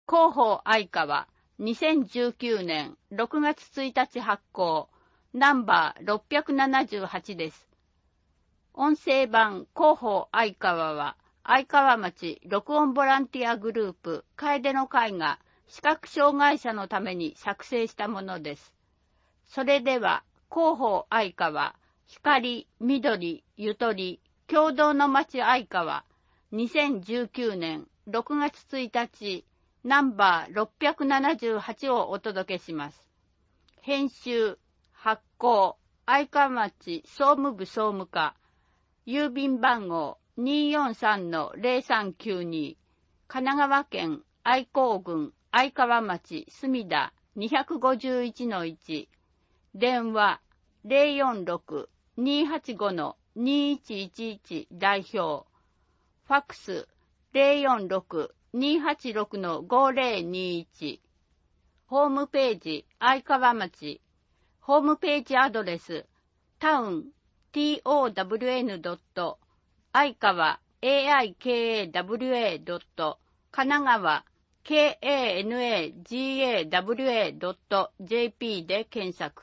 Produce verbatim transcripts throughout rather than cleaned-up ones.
広報愛川にせんじゅうきゅうねんろくがつついたち発行ナンバーろっぴゃくななじゅうはちです。音声版広報愛川は愛川町録音ボランティアグループ楓の会が視覚障害者のために作成したものです。それでは広報愛川光、緑、ゆとり、共同の町愛川にせんじゅうきゅうねんろくがつついたちナンバーろっぴゃくななじゅうはちをお届けします。編集、発行、愛川町総務部総務課、郵便番号 にーよんさんのぜろさんきゅうに、神奈川県愛甲郡愛川町墨田 にごいちのいち、電話 ゼロよんろく にーはちご にーいちいちいち 代表、ファックス ゼロよんろく にーはちろく ごぜろにいち、ホームページ愛川町、ホームページアドレスタウン トウ 愛川 エーアイケーエーダブリューエー 神奈川 ケーエーエヌエージーエーダブリューエー ジェーピー で検索。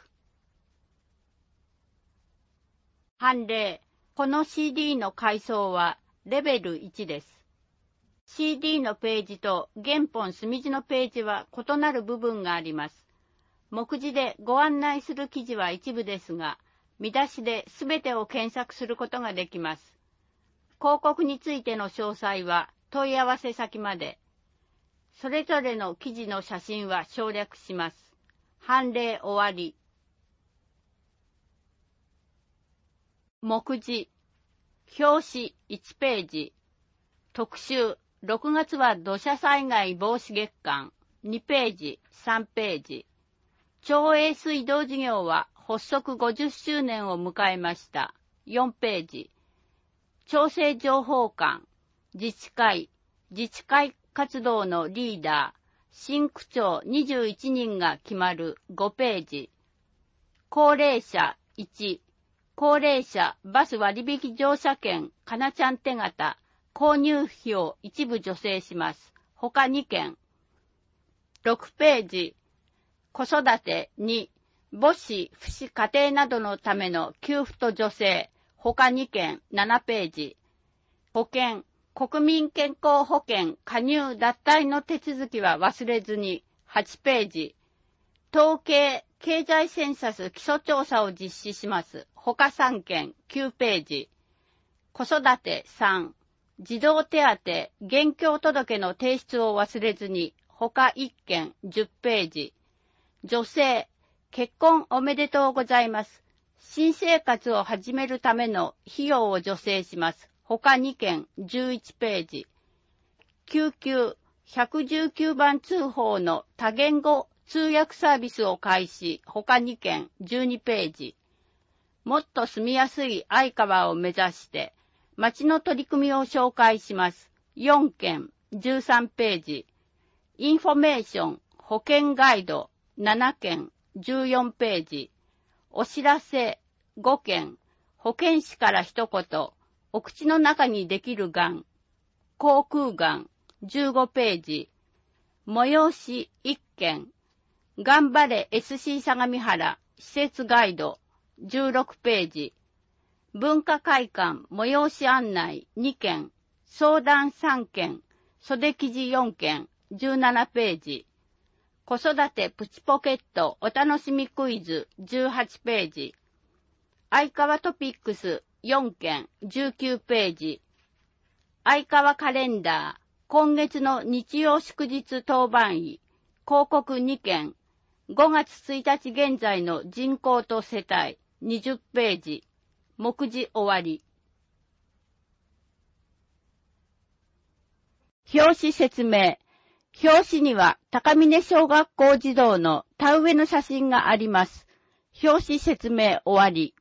判例。この シーディー の階層はレベルいちです。シーディー のページと原本墨字のページは異なる部分があります。目次でご案内する記事は一部ですが、見出しで全てを検索することができます。広告についての詳細は問い合わせ先まで。それぞれの記事の写真は省略します。判例終わり。目次。表紙いちページ。特集。ろくがつは土砂災害防止月間。にページ、さんページ。町営水道事業は発足ごじゅっしゅうねんを迎えました。よんページ。調整情報館、自治会、自治会活動のリーダー、新区長にじゅういちにんが決まるごページ。高齢者いち、高齢者バス割引乗車券かなちゃん手形、購入費を一部助成します。他にけん。ろくページ。子育てに、母子、父子家庭などのための給付と助成、他にけんななページ。保険、国民健康保険加入脱退の手続きは忘れずにはちページ。統計、経済センサス基礎調査を実施します。他さんけんきゅうページ。子育てさん、児童手当、現況届の提出を忘れずに他いっけんじゅっページ。女性、結婚おめでとうございます。新生活を始めるための費用を助成します。他にけんじゅういちページ。救急、ひゃくじゅうきゅうばん通報の多言語通訳サービスを開始。他にけんじゅうにページ。もっと住みやすい愛川を目指して町の取り組みを紹介します。よんけんじゅうさんページ。インフォメーション、保険ガイドななけんじゅうよんページ。お知らせごけん。保健師から一言。お口の中にできるがん。口腔がんじゅうごページ。催しいっけん。頑張れ エスシー 相模原施設ガイドじゅうろくページ。文化会館催し案内にけん。相談さんけん。袖記事よんけんじゅうななページ。子育てプチポケットお楽しみクイズじゅうはちページ。愛川トピックスよんけんじゅうきゅうページ。愛川カレンダー今月の日曜祝日当番医広告にけん。ごがつついたち現在の人口と世帯にじゅっページ。目次終わり。表紙説明。表紙には高峰小学校児童の田植えの写真があります。表紙説明終わり。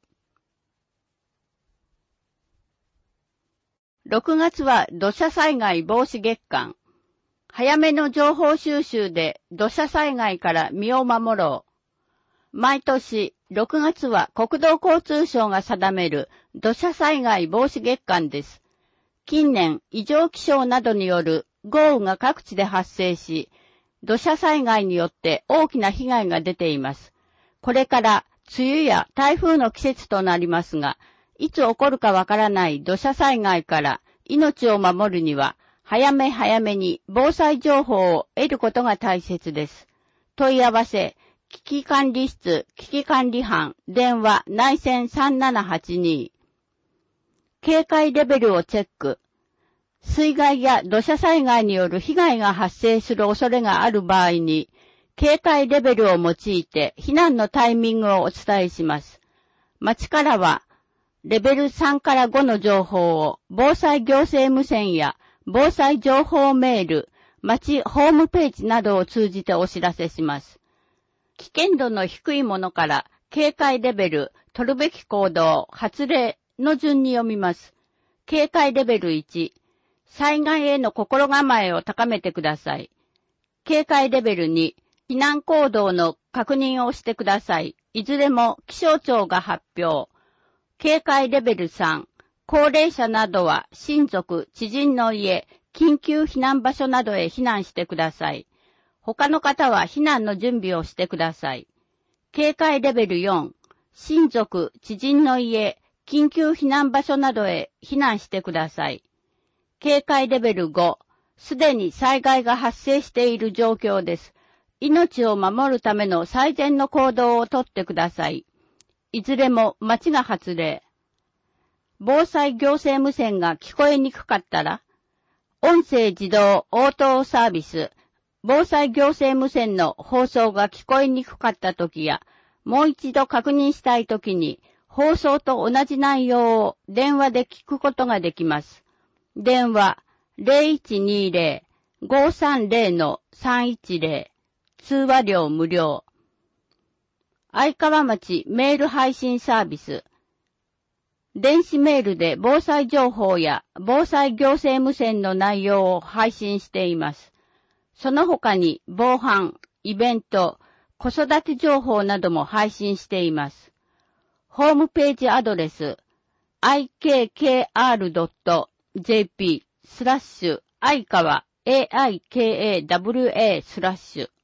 ろくがつは土砂災害防止月間。早めの情報収集で土砂災害から身を守ろう。毎年ろくがつは国土交通省が定める土砂災害防止月間です。近年異常気象などによる豪雨が各地で発生し、 土砂災害によって大きな被害が出ています。これから梅雨や台風の季節となりますが、いつ起こるかわからない土砂災害から命を守るには、早め早めに防災情報を得ることが大切です。問い合わせ、危機管理室、危機管理班、電話内線さんななはちに。警戒レベルをチェック。水害や土砂災害による被害が発生する恐れがある場合に、警戒レベルを用いて避難のタイミングをお伝えします。町からは、レベルさんからごの情報を防災行政無線や防災情報メール、町ホームページなどを通じてお知らせします。危険度の低いものから警戒レベル、取るべき行動、発令の順に読みます。警戒レベルいち、災害への心構えを高めてください。警戒レベルに、避難行動の確認をしてください。いずれも気象庁が発表。警戒レベルさん、高齢者などは親族、知人の家、緊急避難場所などへ避難してください。他の方は避難の準備をしてください。警戒レベルよん、親族、知人の家、緊急避難場所などへ避難してください。警戒レベルご、すでに災害が発生している状況です。命を守るための最善の行動をとってください。いずれも町が発令。防災行政無線が聞こえにくかったら、音声自動応答サービス、防災行政無線の放送が聞こえにくかったときや、もう一度確認したいときに、放送と同じ内容を電話で聞くことができます。電話 ゼロいちにゼロ ごさんゼロ のさんいちゼロ、通話料無料。相川町メール配信サービス。電子メールで防災情報や防災行政無線の内容を配信しています。その他に防犯、イベント、子育て情報なども配信しています。ホームページアドレス アイケーケーアールドットジェーピー スラッシュ相川 エーアイケーエーダブリューエー スラッシュ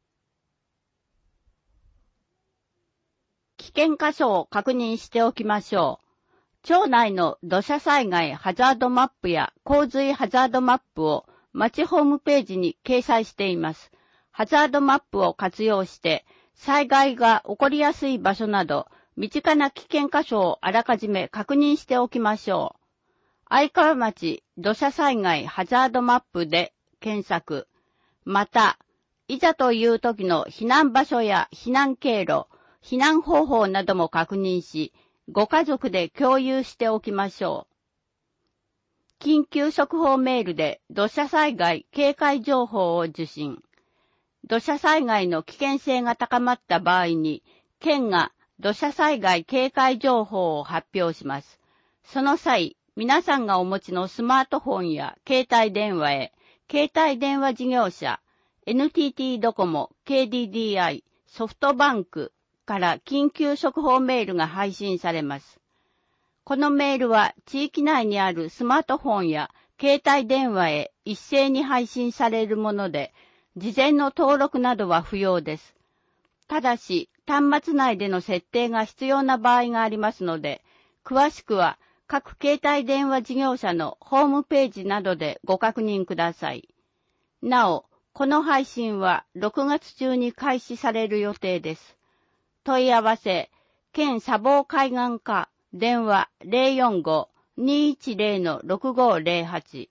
危険箇所を確認しておきましょう。町内の土砂災害ハザードマップや洪水ハザードマップを町ホームページに掲載しています。ハザードマップを活用して災害が起こりやすい場所など身近な危険箇所をあらかじめ確認しておきましょう。相川町土砂災害ハザードマップで検索。また、いざという時の避難場所や避難経路、避難方法なども確認し、ご家族で共有しておきましょう。緊急速報メールで土砂災害警戒情報を受信。土砂災害の危険性が高まった場合に、県が土砂災害警戒情報を発表します。その際、皆さんがお持ちのスマートフォンや携帯電話へ、携帯電話事業者、エヌティーティー ドコモ、ケーディーディーアイ、ソフトバンクから緊急速報メールが配信されます。このメールは地域内にあるスマートフォンや携帯電話へ一斉に配信されるもので、事前の登録などは不要です。ただし、端末内での設定が必要な場合がありますので、詳しくは各携帯電話事業者のホームページなどでご確認ください。なお、この配信はろくがつ中に開始される予定です。問い合わせ、県砂防海岸課、電話 ゼロよんご にいちゼロ ろくごゼロはち。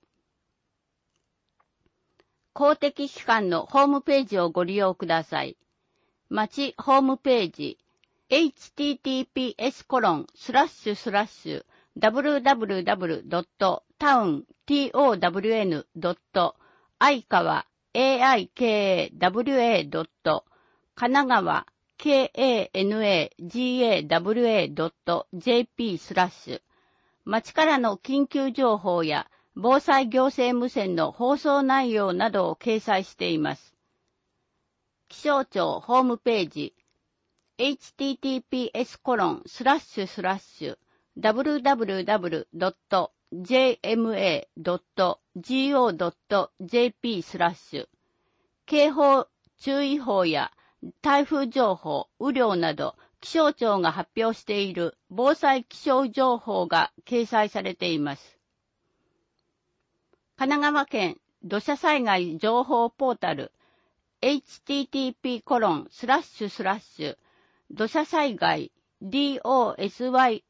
公的機関のホームページをご利用ください。町ホームページ、エイチティーティーピーエスコロンスラッシュスラッシュダブリューダブリューダブリュードットタウンドット相川 エーアイケーエーダブリューエードット神奈川 ケーエーエヌエージーエーダブリューエードットジェーピー スラッシュ町からの緊急情報や防災行政無線の放送内容などを掲載しています。気象庁ホームページ エイチティーティーピーエスコロンスラッシュスラッシュダブリューダブリューダブリュードットジェーエムエードットゴードットジェーピー スラッシュ警報、注意報や台風情報、雨量など気象庁が発表している防災気象情報が掲載されています。神奈川県土砂災害情報ポータル エイチティーティーピーコロンスラッシュスラッシュ土砂災害 ドサ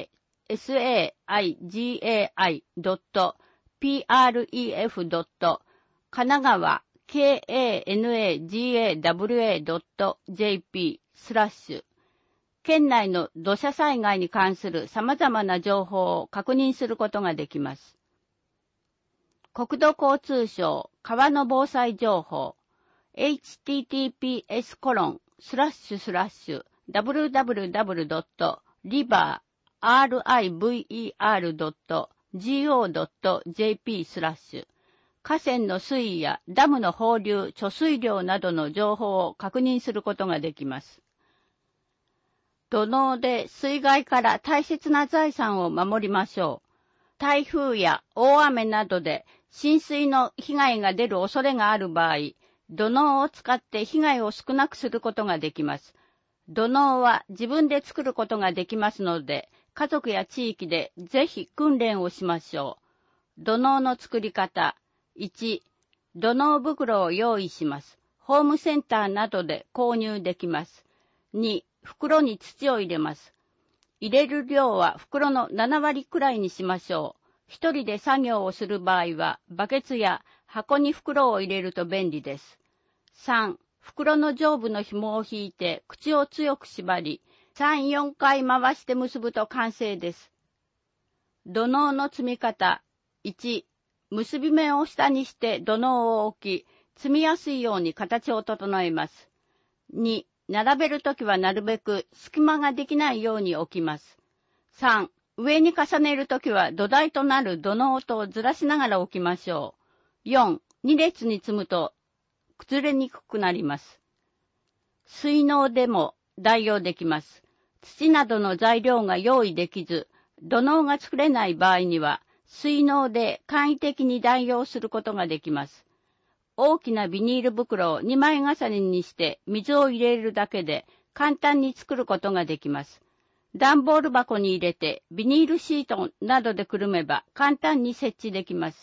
ヤドットピーアールイーエフドット神奈川 ケーエーエヌエージーエーダブリューエードットジェーピー スラッシュ県内の土砂災害に関する様々な情報を確認することができます。国土交通省川の防災情報 エイチティーティーピーエスコロンスラッシュスラッシュダブリューダブリューダブリュードットリバードットジーオードットジェーピー スラッシュ河川の水位やダムの放流、貯水量などの情報を確認することができます。土のうで水害から大切な財産を守りましょう。台風や大雨などで浸水の被害が出る恐れがある場合、土のうを使って被害を少なくすることができます。土のうは自分で作ることができますので、家族や地域でぜひ訓練をしましょう。土のうの作り方。いち、土のう袋を用意します。ホームセンターなどで購入できます。に、袋に土を入れます。入れる量は袋のななわりくらいにしましょう。一人で作業をする場合は、バケツや箱に袋を入れると便利です。さん、袋の上部の紐を引いて口を強く縛り、さん、よんかい回して結ぶと完成です。土のうの積み方。いち、結び目を下にして土のうを置き、積みやすいように形を整えます。に、並べるときはなるべく隙間ができないように置きます。さん、上に重ねるときは土台となる土のうとずらしながら置きましょう。よん、に列に積むと崩れにくくなります。水のうでも代用できます。土などの材料が用意できず、土のうが作れない場合には、水のうで簡易的に代用することができます。大きなビニール袋をにまい重ねにして水を入れるだけで簡単に作ることができます。段ボール箱に入れてビニールシートなどでくるめば簡単に設置できます。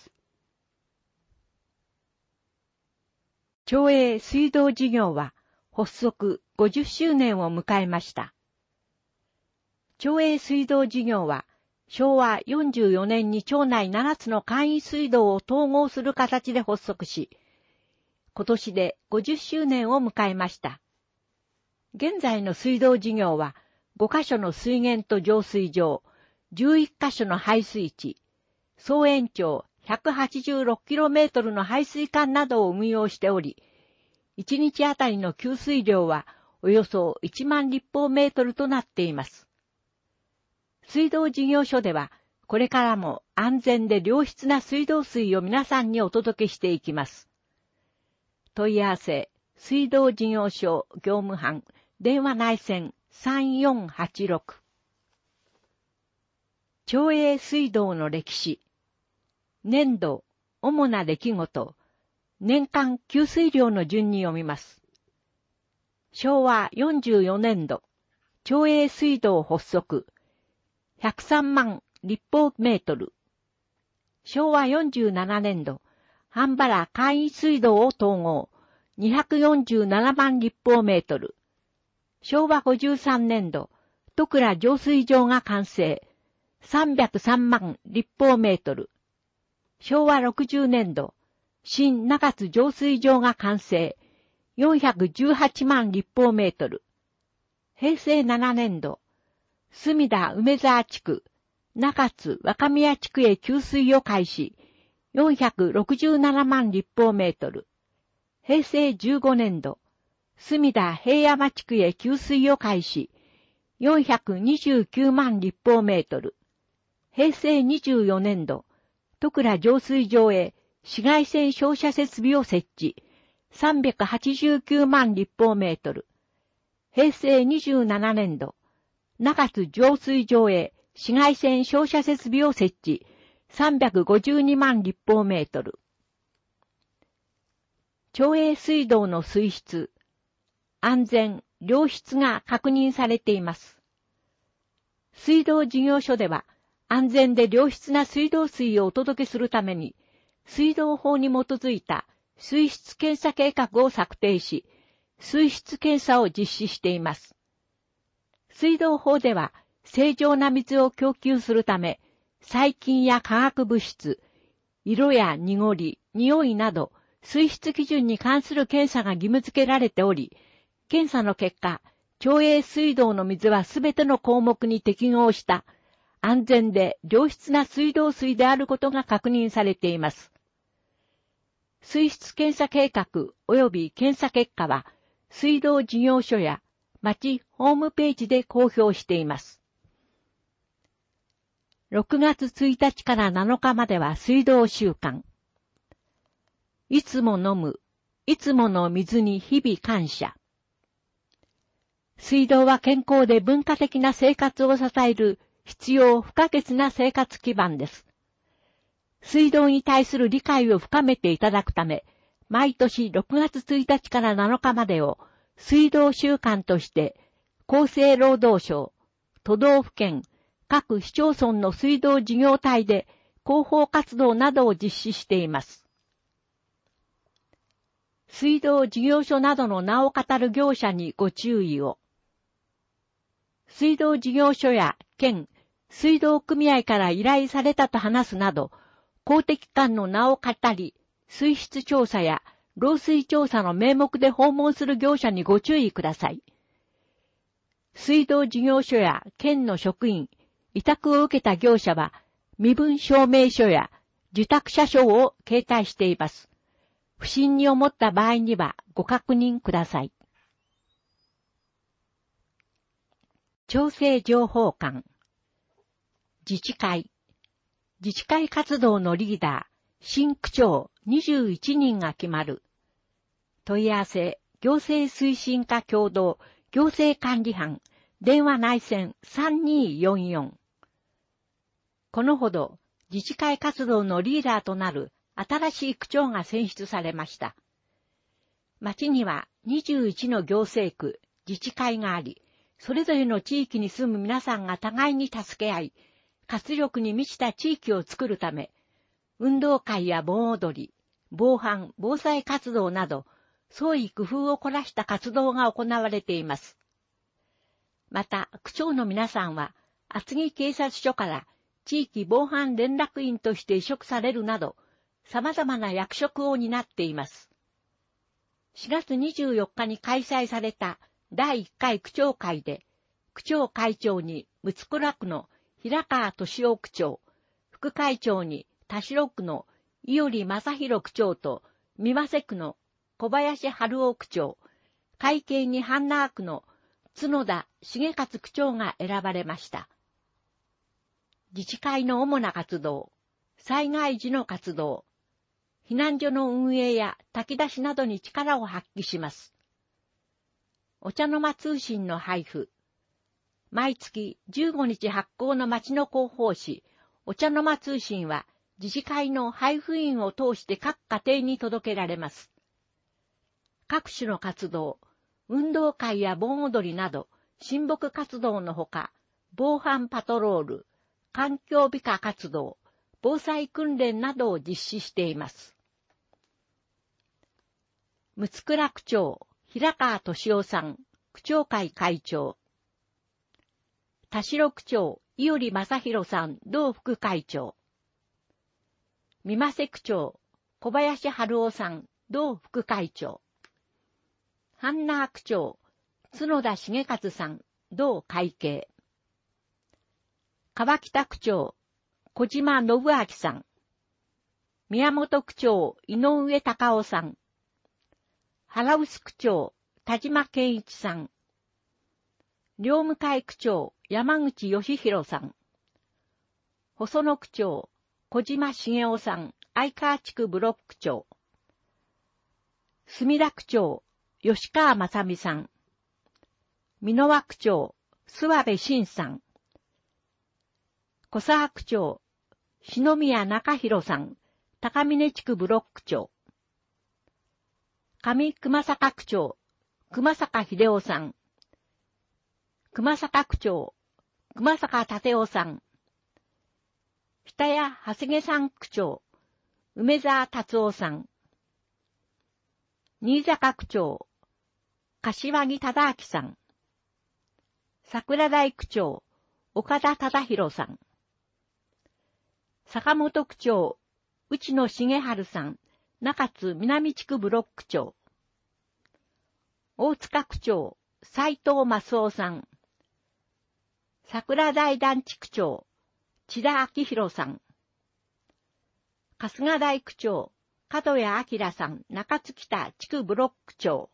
町営水道事業は発足ごじゅっしゅうねんを迎えました。町営水道事業はしょうわよんじゅうよねんに町内ななつの簡易水道を統合する形で発足し、今年でごじゅっしゅうねんを迎えました。現在の水道事業はごかしょの水源と浄水場、じゅういっかしょの排水池、総延長 ひゃくはちじゅうろくキロメートル の排水管などを運用しており、いちにちあたりの給水量はおよそいちまんりっぽうメートルとなっています。水道事業所では、これからも安全で良質な水道水を皆さんにお届けしていきます。問い合わせ、水道事業所業務班、電話内線さんよんはちろく。町営水道の歴史。年度、主な出来事、年間給水量の順に読みます。しょうわよんじゅうよねんど、町営水道発足、ひゃくさんまんりっぽうメートル。しょうわよんじゅうななねんど、半原簡易水道を統合、にひゃくよんじゅうななまんりっぽうメートル。しょうわごじゅうさんねんど、戸倉浄水場が完成、さんびゃくさんまんりっぽうメートル。しょうわろくじゅうねんど、新中津浄水場が完成、よんひゃくじゅうはちまんりっぽうメートル。へいせいななねんど、墨田梅沢地区、中津若宮地区へ給水を開始、よんひゃくろくじゅうななまんりっぽうメートル。へいせいじゅうごねんど、墨田平山地区へ給水を開始、よんひゃくにじゅうきゅうまんりっぽうメートル。へいせいにじゅうよねんど、戸倉浄水場へ紫外線照射設備を設置、さんびゃくはちじゅうきゅうまんりっぽうメートル。へいせいにじゅうななねんど、中津浄水場へ紫外線照射設備を設置、さんびゃくごじゅうにまんりっぽうメートル。 町営水道の水質、安全、良質が確認されています。水道事業所では、安全で良質な水道水をお届けするために、水道法に基づいた水質検査計画を策定し、水質検査を実施しています。水道法では、正常な水を供給するため、細菌や化学物質、色や濁り、匂いなど、水質基準に関する検査が義務付けられており、検査の結果、町営水道の水はすべての項目に適合した安全で良質な水道水であることが確認されています。水質検査計画及び検査結果は、水道事業所や町ホームページで公表しています。ろくがつついたちからなのかまでは水道週間。いつも飲む、いつもの水に日々感謝。水道は健康で文化的な生活を支える必要不可欠な生活基盤です。水道に対する理解を深めていただくため、毎年ろくがつついたちからなのかまでを水道週間として厚生労働省、都道府県、各市町村の水道事業体で広報活動などを実施しています。水道事業所などの名を語る業者にご注意を。水道事業所や県、水道組合から依頼されたと話すなど、公的機関の名を語り、水質調査や漏水調査の名目で訪問する業者にご注意ください。水道事業所や県の職員、委託を受けた業者は、身分証明書や受託者証を携帯しています。不審に思った場合にはご確認ください。調整情報官。自治会。自治会活動のリーダー、新区長にじゅういちにんが決まる。問い合わせ、行政推進課共同、行政管理班、電話内線さんにーよんよん。このほど、自治会活動のリーダーとなる新しい区長が選出されました。町にはにじゅういちの行政区、自治会があり、それぞれの地域に住む皆さんが互いに助け合い、活力に満ちた地域を作るため、運動会や盆踊り、防犯・防災活動など、創意工夫を凝らした活動が行われています。また、区長の皆さんは、厚木警察署から地域防犯連絡員として委嘱されるなど、様々な役職を担っています。しがつにじゅうよっかに開催されただいいっかい区長会で、区長会長に六倉区の平川俊夫区長、副会長に田代区の伊織正弘区長と三輪瀬区の小林春夫区長、会計に阪南区の角田重勝区長が選ばれました。自治会の主な活動、災害時の活動、避難所の運営や炊き出しなどに力を発揮します。お茶の間通信の配布。毎月じゅうごにち発行の町の広報誌、お茶の間通信は自治会の配布員を通して各家庭に届けられます。各種の活動、運動会や盆踊りなど、親睦活動のほか、防犯パトロール、環境美化活動、防災訓練などを実施しています。六倉区長、平川俊夫さん、区長会会長。田代区長、伊織正弘さん、同副会長。三輪瀬区長、小林春夫さん、同副会長。阪南区長、角田重勝さん、同会計。川北区長、小島信明さん。宮本区長、井上隆夫さん。原臼区長、田島健一さん。両務会区長、山口義弘さん。細野区長、小島茂夫さん、相川地区ブロック長。墨田区長、吉川正美さん。美濃輪区長、諏訪部晋さん。小沢区長、篠宮中弘さん、高峰地区ブロック長。 上熊坂区長、熊坂秀夫さん。熊坂区長、熊坂立夫さん。北谷長谷さん区長、梅沢達夫さん。新坂区長、柏木忠明さん。桜台区長、岡田忠弘さん。坂本区長、内野茂春さん、中津南地区ブロック長。大塚区長、斉藤正夫さん。桜台団地区長、千田明弘さん。春日台区長、角谷明さん、中津北地区ブロック長。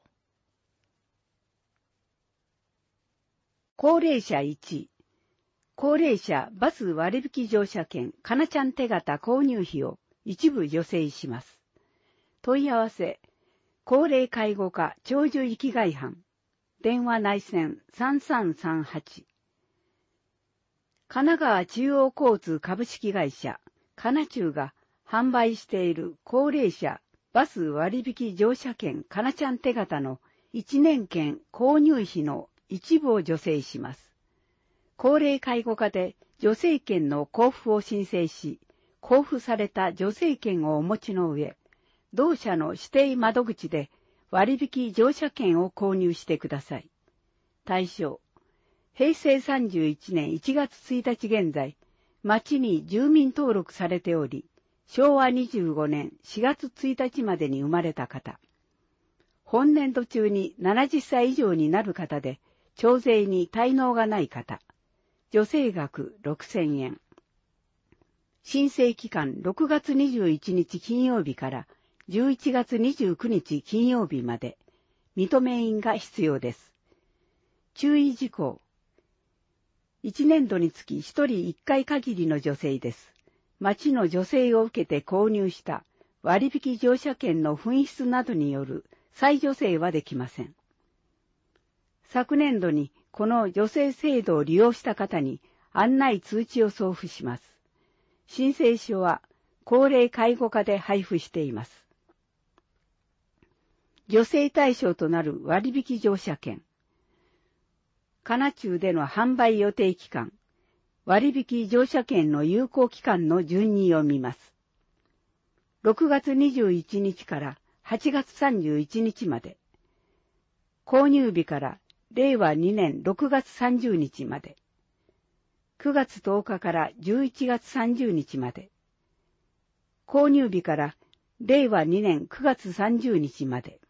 高齢者いち、高齢者バス割引乗車券かなちゃん手形購入費を一部助成します。問い合わせ、高齢介護課長寿生きがい班、電話内線さんさんさんはち。神奈川中央交通株式会社、かなちゅうが販売している高齢者バス割引乗車券かなちゃん手形のいちねんけん購入費の一部を助成します。高齢介護課で助成券の交付を申請し、交付された助成券をお持ちの上、同社の指定窓口で割引乗車券を購入してください。対象、へいせいさんじゅういちねんいちがつついたち現在、町に住民登録されており、しょうわにじゅうごねんしがつついたちまでに生まれた方。本年度中にななじゅっさい以上になる方で、徴税に滞納がない方。助成額ろくせんえん。申請期間ろくがつにじゅういちにち金曜日からじゅういちがつにじゅうくにち金曜日まで。認め印が必要です。注意事項。いちねんどにつきひとりいっかい限りの助成です。町の助成を受けて購入した割引乗車券の紛失などによる再助成はできません。昨年度にこの助成制度を利用した方に案内通知を送付します。申請書は高齢介護課で配布しています。助成対象となる割引乗車券。かなちゅうでの販売予定期間。割引乗車券の有効期間の順に読みます。ろくがつにじゅういちにちからはちがつさんじゅういちにちまで。購入日かられいわにねんろくがつさんじゅうにちまで。くがつとおかからじゅういちがつさんじゅうにちまで。購入日かられいわにねんくがつさんじゅうにちまで。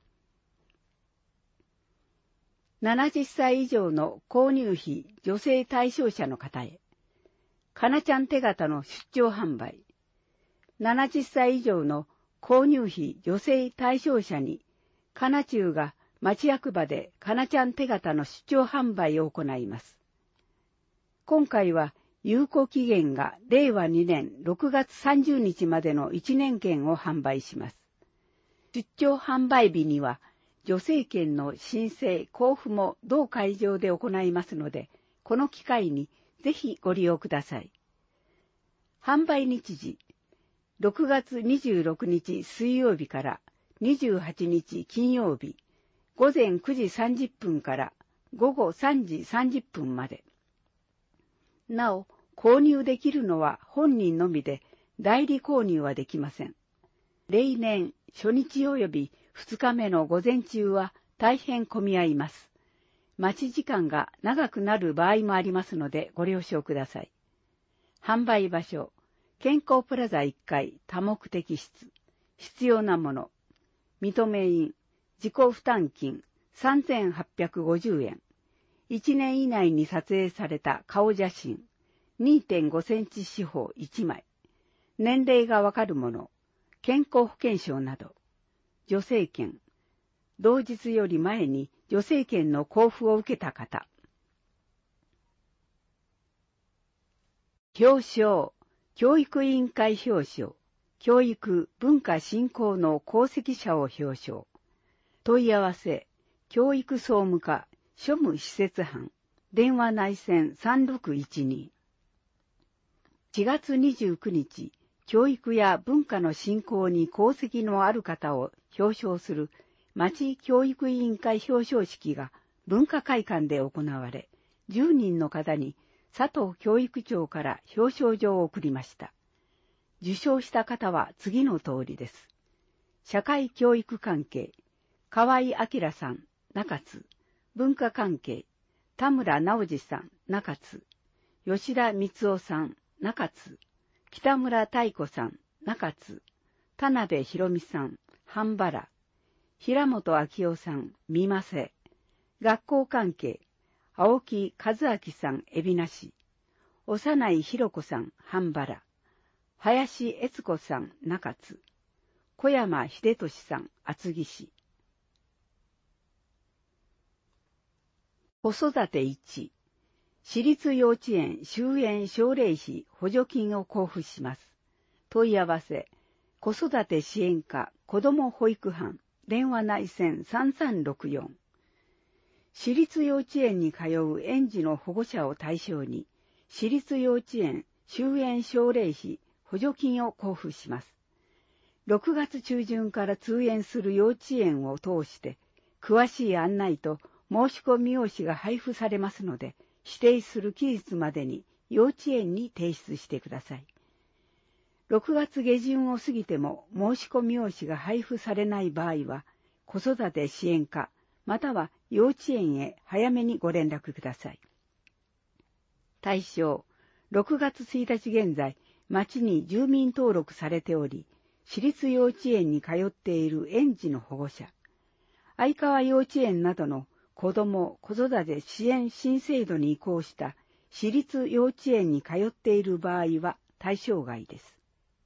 ななじゅっさい以上の購入費助成対象者の方へ。かなちゃん手形の出張販売。ななじゅっさい以上の購入費助成対象者に、かなちゅうが町役場でかなちゃん手形の出張販売を行います。今回は有効期限がれいわにねんろくがつさんじゅうにちまでのいちねんけんを販売します。出張販売日には、助成券の申請・交付も同会場で行いますので、この機会にぜひご利用ください。販売日時、ろくがつにじゅうろくにち水曜日からにじゅうはちにち金曜日、ごぜんくじさんじゅっぷんからごごさんじさんじゅっぷんまで。なお、購入できるのは本人のみで、代理購入はできません。例年、初日及びふつかめの午前中は大変混み合います。待ち時間が長くなる場合もありますのでご了承ください。販売場所、健康プラザいっかい多目的室。必要なもの、認め印、自己負担金さんぜんはっぴゃくごじゅうえん。いちねん以内に撮影された顔写真 にてんごセンチ四方いちまい。年齢がわかるもの、健康保険証など。助成券。同日より前に助成券の交付を受けた方。表彰。教育委員会表彰。教育文化振興の功績者を表彰。問い合わせ。教育総務課庶務施設班。電話内線さんろくいちに。しがつにじゅうくにち、教育や文化の振興に功績のある方を表彰する町教育委員会表彰式が文化会館で行われ、じゅうにんの方に佐藤教育長から表彰状を送りました。受賞した方は次の通りです。社会教育関係、河合明さん、中津。文化関係、田村直次さん、中津。吉田光夫さん、中津。北村太子さん、中津。田辺博美さん、半原。平本昭夫さん、三馬瀬。学校関係、青木和明さん、海老名市。幼い弘子さん、半原。林悦子さん、中津。小山秀俊さん、厚木市。子育ていち、私立幼稚園終園奨励費補助金を交付します。問い合わせ、子育て支援課子ども保育班、電話内線さんさんろくよん。私立幼稚園に通う園児の保護者を対象に、私立幼稚園終園奨励費補助金を交付します。ろくがつ中旬から通園する幼稚園を通して、詳しい案内と申し込み用紙が配布されますので、指定する期日までに幼稚園に提出してください。ろくがつ下旬を過ぎても申し込み用紙が配布されない場合は、子育て支援課または幼稚園へ早めにご連絡ください。対象、ろくがつついたち現在、町に住民登録されており、私立幼稚園に通っている園児の保護者、相川幼稚園などの子ども・子育て支援新制度に移行した私立幼稚園に通っている場合は対象外です。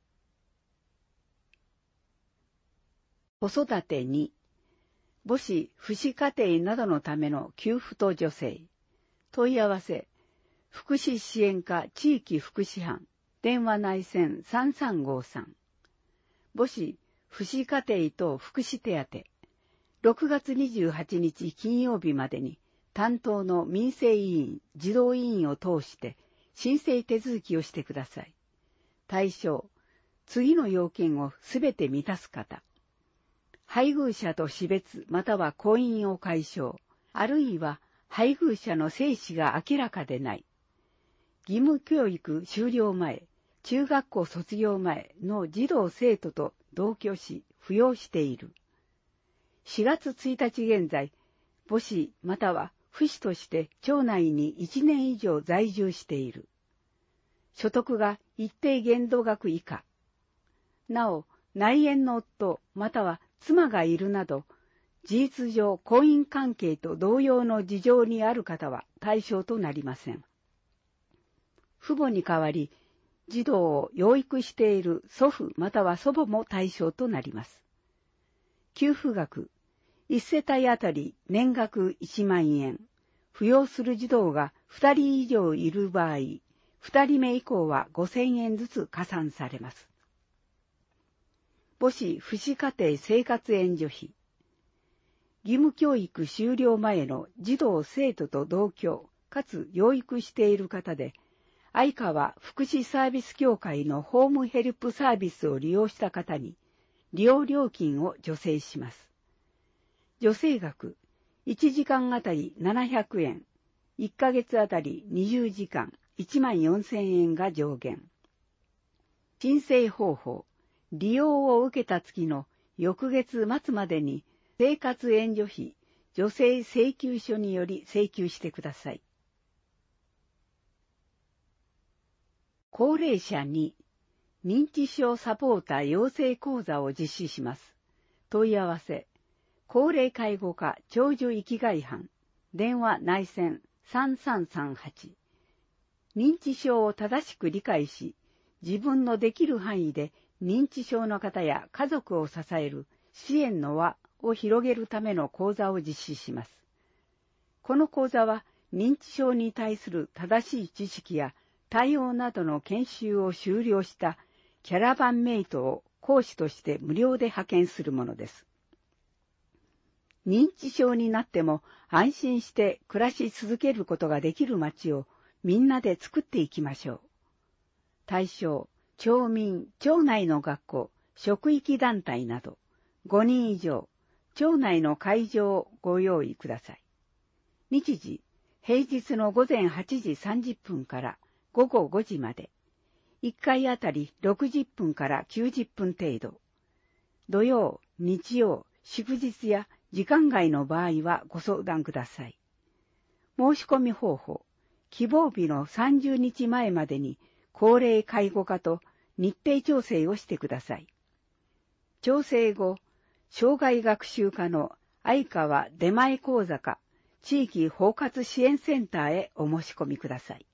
子育てに、母子・父子家庭などのための給付と助成。問い合わせ、福祉支援課地域福祉班、電話内線さんさんごさん。母子・父子家庭等福祉手当。ろくがつにじゅうはちにち金曜日までに担当の民生委員、児童委員を通して申請手続きをしてください。対象、次の要件をすべて満たす方。配偶者と死別または婚姻を解消、あるいは配偶者の生死が明らかでない。義務教育終了前、中学校卒業前の児童生徒と同居し、扶養している。しがつついたち現在、母子または父子として町内にいちねん以上在住している。所得が一定限度額以下。なお、内縁の夫または妻がいるなど、事実上婚姻関係と同様の事情にある方は対象となりません。父母に代わり、児童を養育している祖父または祖母も対象となります。給付額、いち世帯あたり年額いちまんえん。扶養する児童がふたり以上いる場合、ふたりめ以降はごせんえんずつ加算されます。母子・父子家庭生活援助費。義務教育終了前の児童生徒と同居かつ養育している方で、相川福祉サービス協会のホームヘルプサービスを利用した方に、利用料金を助成します。助成額、いちじかんあたりななひゃくえん、いっかげつあたりにじゅうじかん、いちまんよんせんえんが上限。申請方法、利用を受けた月の翌月末までに生活援助費助成請求書により請求してください。高齢者に認知症サポーター養成講座を実施します。問い合わせ、高齢介護課長寿生きがい班、電話内線さんさんさんはち。認知症を正しく理解し、自分のできる範囲で認知症の方や家族を支える支援の輪を広げるための講座を実施します。この講座は認知症に対する正しい知識や対応などの研修を修了したキャラバンメイトを講師として無料で派遣するものです。認知症になっても安心して暮らし続けることができる街をみんなで作っていきましょう。対象、町民、町内の学校、職域団体などごにん以上、 町内の会場をご用意ください。日時、平日のごぜんはちじさんじゅっぷんからごごごじまで、いっかいあたりろくじゅっぷんからきゅうじゅっぷん程度。土曜、日曜、祝日や時間外の場合はご相談ください。申し込み方法、希望日のさんじゅうにちまえまでに高齢介護課と日程調整をしてください。調整後、障害学習課の相川出前講座か地域包括支援センターへお申し込みください。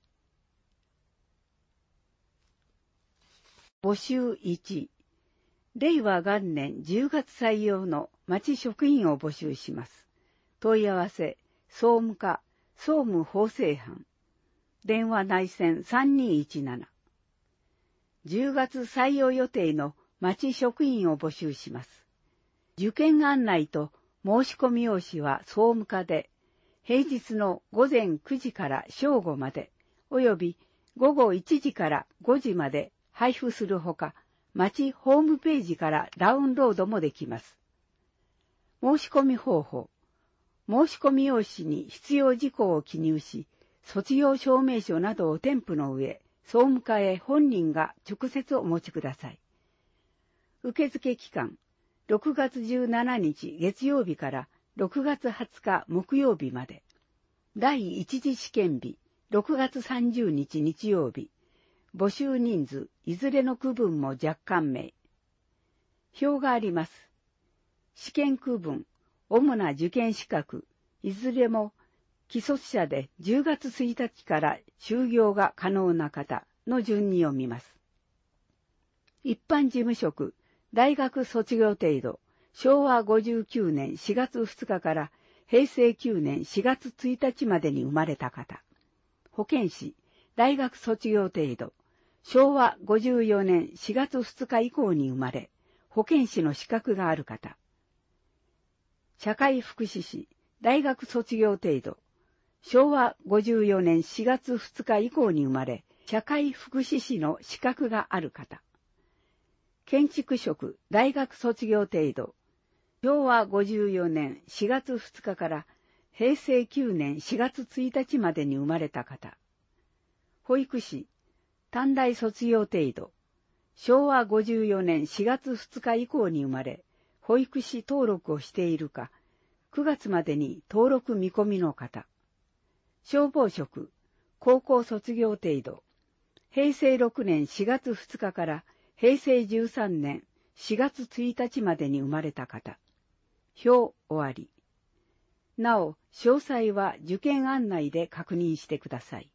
募集いち、令和元年じゅうがつ採用の町職員を募集します。問い合わせ、総務課、総務法制班、電話内線さんにいちなな。じゅうがつ採用予定の町職員を募集します。受験案内と申し込み用紙は総務課で、平日のごぜんくじから正午まで、およびごごいちじからごじまで配布するほか、町ホームページからダウンロードもできます。申し込み方法。申し込み用紙に必要事項を記入し、卒業証明書などを添付の上、総務課へ本人が直接お持ちください。受付期間、ろくがつじゅうしちにち月曜日からろくがつはつか木曜日まで。第一次試験日、ろくがつさんじゅうにち日曜日。募集人数、いずれの区分も若干名。表があります。試験区分、主な受験資格、いずれも既卒者でじゅうがつついたちから就業が可能な方の順に読みます。一般事務職、大学卒業程度、しょうわごじゅうきゅうねんしがつふつかからへいせいきゅうねんしがつついたちまでに生まれた方。保健師、大学卒業程度、しょうわごじゅうよねんしがつふつか以降に生まれ、保健師の資格がある方。社会福祉士、大学卒業程度、しょうわごじゅうよねんしがつふつか以降に生まれ、社会福祉士の資格がある方。建築職、大学卒業程度、しょうわごじゅうよねんしがつふつかからへいせいきゅうねんしがつついたちまでに生まれた方。保育士、短大卒業程度、しょうわごじゅうよねんしがつふつか以降に生まれ、保育士登録をしているか、くがつまでに登録見込みの方。消防職、高校卒業程度、へいせいろくねんしがつふつかからへいせいじゅうさんねんしがつついたちまでに生まれた方。表終わり。なお、詳細は受験案内で確認してください。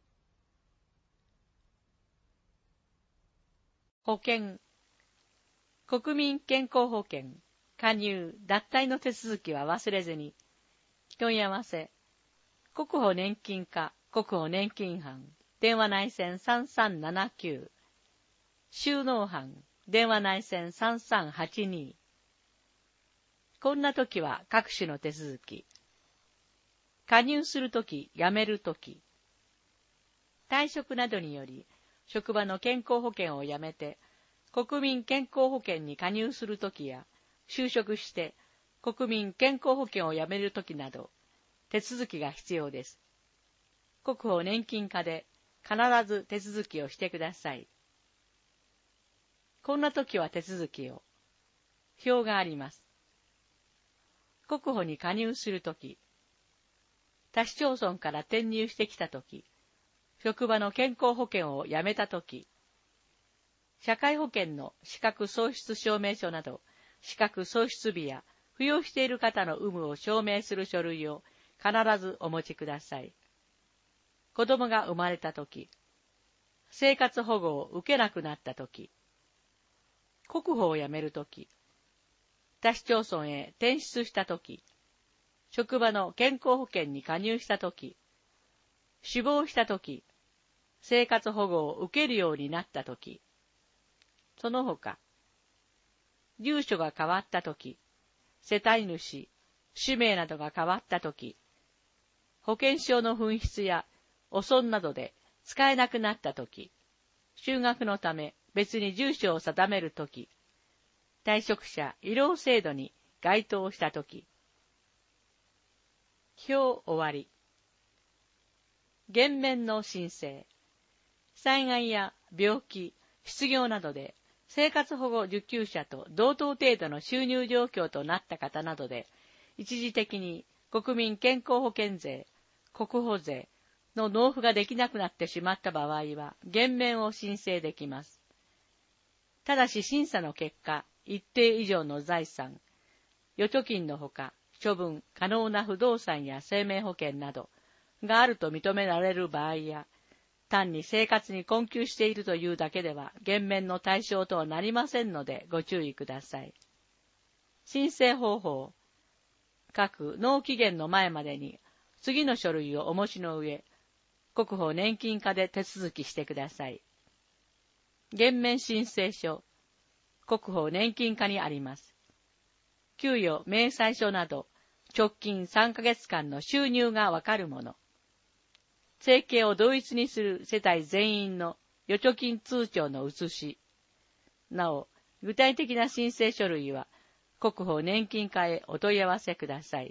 保険。国民健康保険、加入、脱退の手続きは忘れずに。問い合わせ。国保年金課、国保年金班、電話内線さんさんななきゅう。収納班、電話内線さんさんはちに。こんな時は各種の手続き。加入するとき、辞めるとき。退職などにより、職場の健康保険を辞めて、国民健康保険に加入するときや、就職して国民健康保険を辞めるときなど、手続きが必要です。国保年金課で必ず手続きをしてください。こんなときは手続きを。表があります。国保に加入するとき、他市町村から転入してきたとき、職場の健康保険を辞めたとき、社会保険の資格喪失証明書など、資格喪失日や扶養している方の有無を証明する書類を必ずお持ちください。子供が生まれたとき、生活保護を受けなくなったとき、国保を辞めるとき、他市町村へ転出したとき、職場の健康保険に加入したとき、死亡したとき、生活保護を受けるようになったとき、その他、住所が変わったとき、世帯主、氏名などが変わったとき、保険証の紛失や汚損などで使えなくなったとき、就学のため別に住所を定めるとき、退職者医療制度に該当したとき、 表終わり。減免の申請。災害や病気、失業などで生活保護受給者と同等程度の収入状況となった方などで、一時的に国民健康保険税、国保税の納付ができなくなってしまった場合は、減免を申請できます。ただし審査の結果、一定以上の財産、預貯金のほか、処分可能な不動産や生命保険などがあると認められる場合や、単に生活に困窮しているというだけでは減免の対象とはなりませんのでご注意ください。申請方法。各納期限の前までに次の書類をお持ちの上、国保年金課で手続きしてください。減免申請書、国保年金課にあります。給与明細書など、直近さんかげつかんの収入がわかるもの。生計を同一にする世帯全員の預貯金通帳の写し。なお、具体的な申請書類は、国保年金課へお問い合わせください。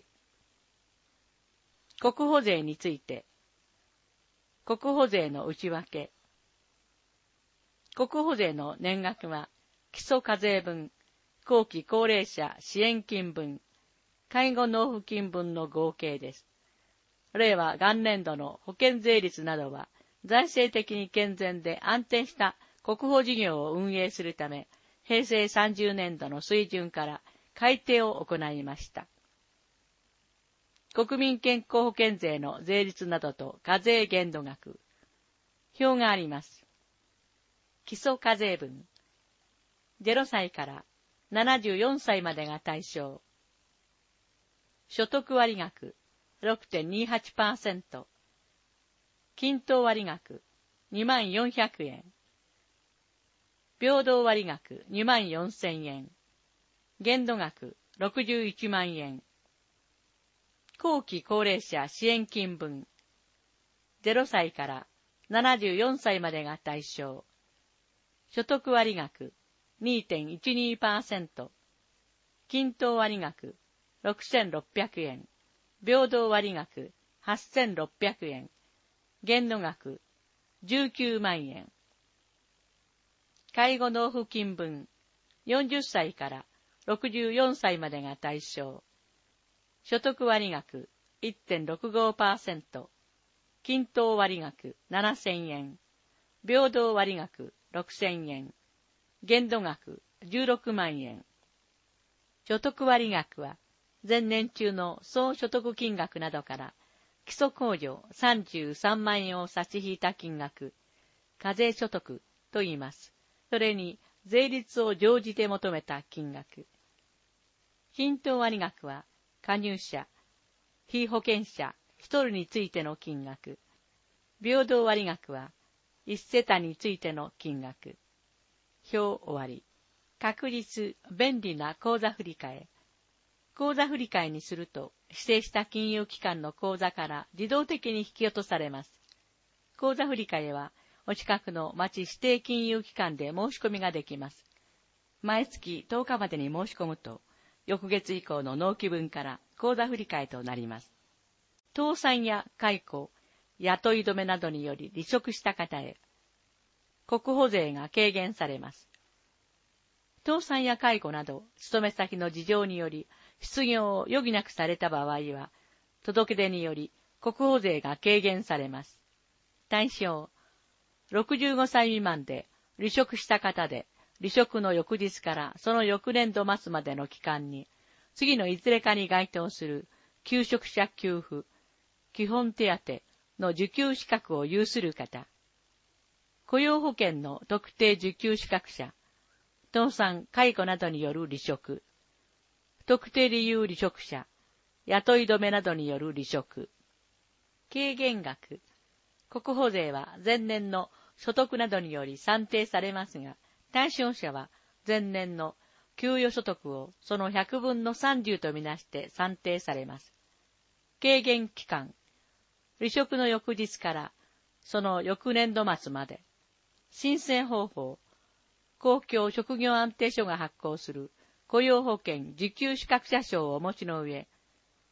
国保税について。国保税の内訳。国保税の年額は、基礎課税分、後期高齢者支援金分、介護納付金分の合計です。令和元年度の保険税率などは、財政的に健全で安定した国保事業を運営するため、平成さんじゅうねんどの水準から改定を行いました。国民健康保険税の税率などと課税限度額。表があります。基礎課税分。ゼロさいからななじゅうよんさいまでが対象。所得割額 ろくてんにじゅうはちパーセント。均等割額にまんよんひゃくえん。平等割額にまんよんせんえん。限度額ろくじゅういちまんえん。後期高齢者支援金分。ゼロさいからななじゅうよんさいまでが対象。所得割額 にてんいちにパーセント。均等割額ろくせんろっぴゃくえん。平等割額はっせんろっぴゃくえん。限度額じゅうきゅうまんえん。介護納付金分よんじゅっさいからろくじゅうよんさいまでが対象。所得割額 いってんろくごパーセント。均等割額ななせんえん。平等割額ろくせんえん。限度額じゅうろくまんえん。所得割額は前年中の総所得金額などから基礎控除さんじゅうさんまんえんを差し引いた金額、課税所得と言います。それに税率を乗じて求めた金額。均等割額は加入者、被保険者ひとりについての金額。平等割額はいち世帯についての金額。表終わり。確実、便利な口座振替。口座振替にすると、指定した金融機関の口座から自動的に引き落とされます。口座振替は、お近くの町指定金融機関で申し込みができます。毎月とおかまでに申し込むと、翌月以降の納期分から口座振替となります。倒産や解雇、雇い止めなどにより離職した方へ、国保税が軽減されます。倒産や解雇など、勤め先の事情により、失業を余儀なくされた場合は、届け出により国保税が軽減されます。対象、ろくじゅうごさい未満で離職した方で、離職の翌日からその翌年度末までの期間に、次のいずれかに該当する求職者給付、基本手当の受給資格を有する方、雇用保険の特定受給資格者、倒産、解雇などによる離職、特定理由離職者、雇い止めなどによる離職。軽減額。国保税は前年の所得などにより算定されますが、対象者は前年の給与所得をそのひゃくぶんのさんじゅうとみなして算定されます。軽減期間。離職の翌日からその翌年度末まで。申請方法。公共職業安定所が発行する雇用保険受給資格者証をお持ちの上、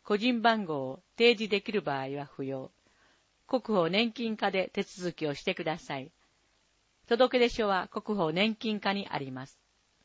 個人番号を提示できる場合は不要。国保年金課で手続きをしてください。届出書は国保年金課にあります。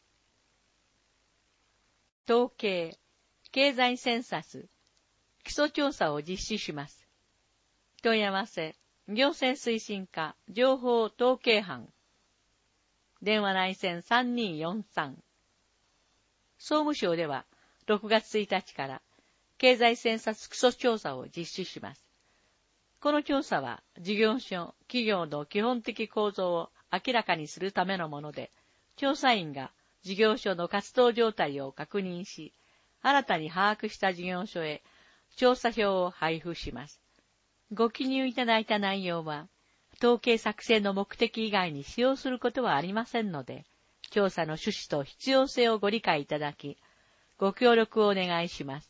統計、経済センサス、基礎調査を実施します。問い合わせ、行政推進課情報統計班。電話内線さんにーよんさん。総務省ではろくがつついたちから経済センサス基礎調査を実施します。この調査は事業所、企業の基本的構造を明らかにするためのもので、調査員が事業所の活動状態を確認し、新たに把握した事業所へ調査票を配布します。ご記入いただいた内容は、統計作成の目的以外に使用することはありませんので、調査の趣旨と必要性をご理解いただき、ご協力をお願いします。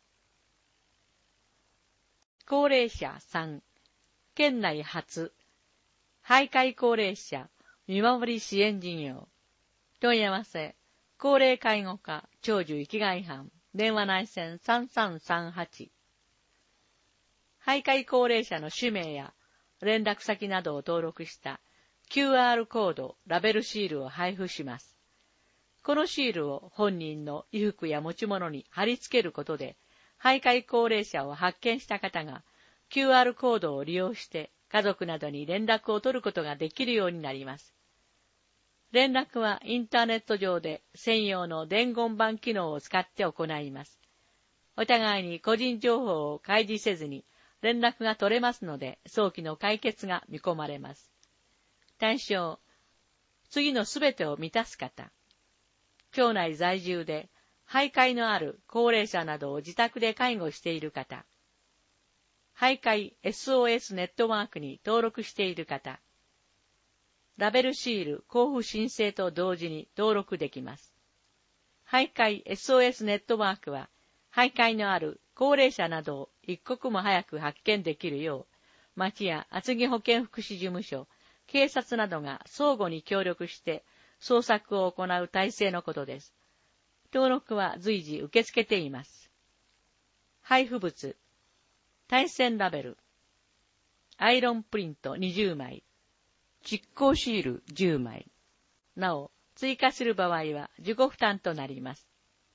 高齢者さん、県内初、徘徊高齢者見守り支援事業。問い合わせ、高齢介護課長寿生きがい班、電話内線さんさんさんはち。徘徊高齢者の氏名や連絡先などを登録した キューアール コード、ラベルシールを配布します。このシールを本人の衣服や持ち物に貼り付けることで、徘徊高齢者を発見した方が キューアール コードを利用して家族などに連絡を取ることができるようになります。連絡はインターネット上で専用の伝言板機能を使って行います。お互いに個人情報を開示せずに連絡が取れますので、早期の解決が見込まれます。対象、次のすべてを満たす方。町内在住で、徘徊のある高齢者などを自宅で介護している方。徘徊 エスオーエス ネットワークに登録している方。ラベルシール交付申請と同時に登録できます。徘徊 エスオーエス ネットワークは、徘徊のある高齢者などを一刻も早く発見できるよう、町や厚木保健福祉事務所、警察などが相互に協力して捜索を行う体制のことです。登録は随時受け付けています。配布物、対戦ラベル、アイロンプリントにじゅうまい、実行シールじゅうまい。なお、追加する場合は自己負担となります。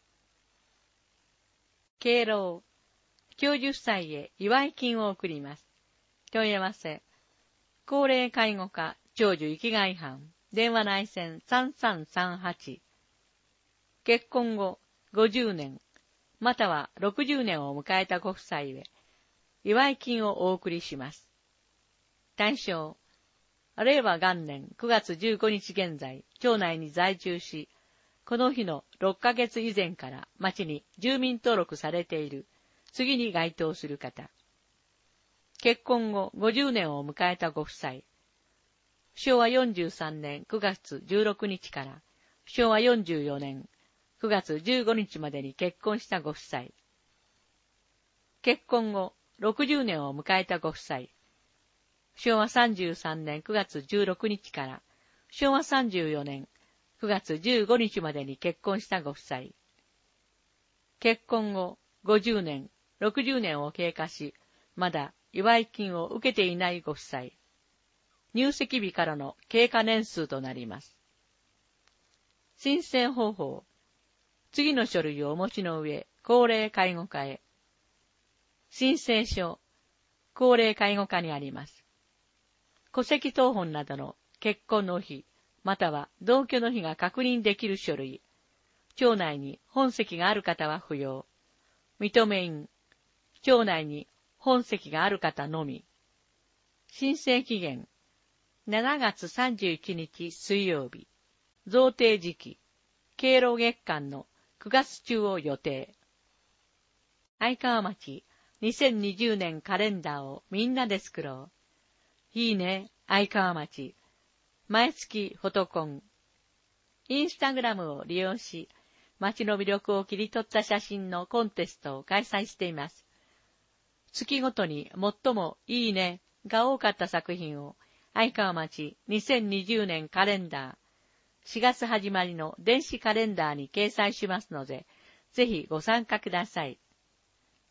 敬老、きゅうじゅっさいへ祝い金を送ります。問い合わせ、高齢介護課長寿生きがい班、電話内線さんさんさんはち。結婚後ごじゅうねん、またはろくじゅうねんを迎えたご夫妻へ、祝い金をお送りします。対象、令和元年くがつじゅうごにち現在、町内に在住し、この日のろっかげつ以前から町に住民登録されている、次に該当する方。結婚後ごじゅうねんを迎えたご夫妻。しょうわよんじゅうさんねんくがつじゅうろくにちからしょうわよんじゅうよねんくがつじゅうごにちまでに結婚したご夫妻。結婚後ろくじゅうねんを迎えたご夫妻。しょうわさんじゅうさんねんくがつじゅうろくにちからしょうわさんじゅうよねんくがつじゅうごにちまでに結婚したご夫妻。結婚後ごじゅうねん、ろくじゅうねんを経過し、まだ祝い金を受けていないご夫妻。入籍日からの経過年数となります。申請方法。次の書類をお持ちの上、高齢介護課へ。申請書、高齢介護課にあります。戸籍謄本などの結婚の日、または同居の日が確認できる書類。町内に本籍がある方は不要。認め印。町内に本籍がある方のみ。申請期限。しちがつさんじゅういちにち水曜日。贈呈時期。敬老月間のくがつ中を予定。愛川町にせんにじゅうねんカレンダーをみんなで作ろう。いいね、愛川町。毎月フォトコン。インスタグラムを利用し、町の魅力を切り取った写真のコンテストを開催しています。月ごとに最もいいねが多かった作品を愛川町にせんにじゅうねんカレンダー、しがつ始まりの電子カレンダーに掲載しますので、ぜひご参加ください。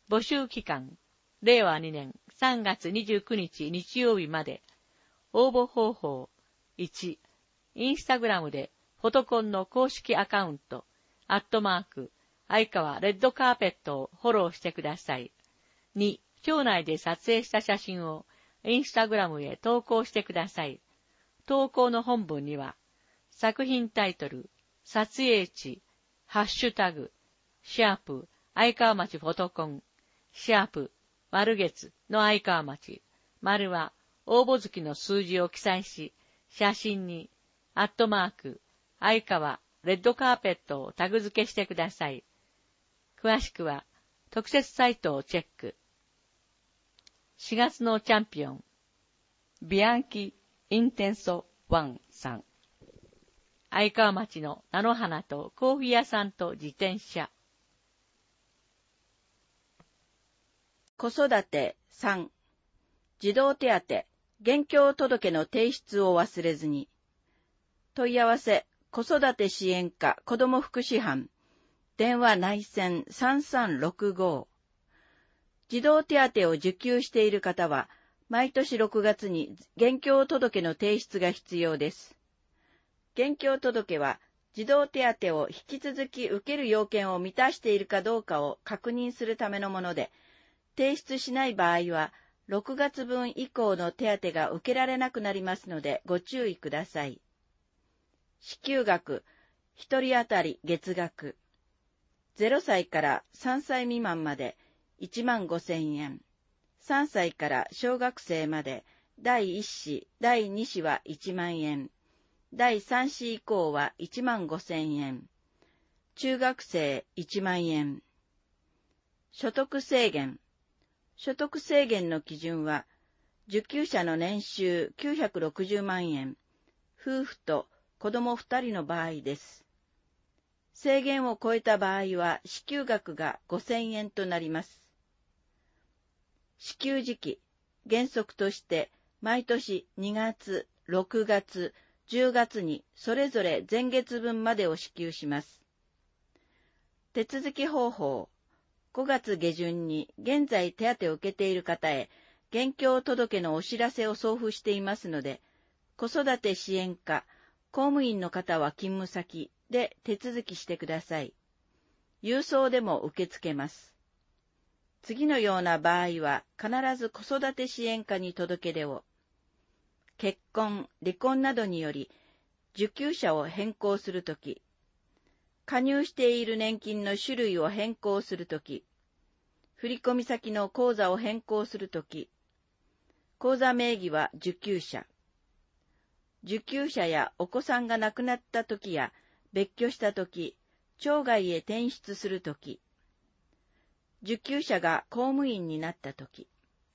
募集期間、れいわにねんさんがつにじゅうくにち日曜日まで。応募方法、いち、インスタグラムでフォトコンの公式アカウント、アットマーク、相川レッドカーペットをフォローしてください。に、町内で撮影した写真をインスタグラムへ投稿してください。投稿の本文には、作品タイトル、撮影地、ハッシュタグ、シャープ、相川町フォトコン、シャープ、丸月の相川町、丸は応募月の数字を記載し、写真に、アットマーク、相川レッドカーペットをタグ付けしてください。詳しくは、特設サイトをチェック。しがつのチャンピオン、ビアンキ・インテンソ・ワンさん。相川町の菜の花とコーヒー屋さんと自転車。 子育てさん、児童手当、現況届の提出を忘れずに。問い合わせ、子育て支援課子ども福祉班、電話内線さんさんろくご。児童手当を受給している方は、毎年ろくがつに現況届の提出が必要です。現況届は、児童手当を引き続き受ける要件を満たしているかどうかを確認するためのもので、提出しない場合は、ろくがつぶん以降の手当が受けられなくなりますのでご注意ください。支給額、ひとり当たり月額。ゼロさいからさんさい未満までいちまんごせんえん。さんさいから小学生までだいいっ子、だいに子はいちまんえん。だいさん子以降はいちまんごせんえん。中学生いちまんえん。所得制限。所得制限の基準は、受給者の年収きゅうひゃくろくじゅうまんえん、夫婦と子供ふたりの場合です。制限を超えた場合は支給額がごせんえんとなります。支給時期、原則として毎年にがつ、ろくがつ、じゅうがつにそれぞれ前月分までを支給します。手続き方法、ごがつ下旬に現在手当を受けている方へ現況届のお知らせを送付していますので、子育て支援課、公務員の方は勤務先で手続きしてください。郵送でも受け付けます。次のような場合は必ず子育て支援課に届け出を。結婚、離婚などにより受給者を変更するとき、加入している年金の種類を変更するとき、振込先の口座を変更するとき、口座名義は受給者、受給者やお子さんが亡くなったときや別居したとき、町外へ転出するとき、受給者が公務員になったとき。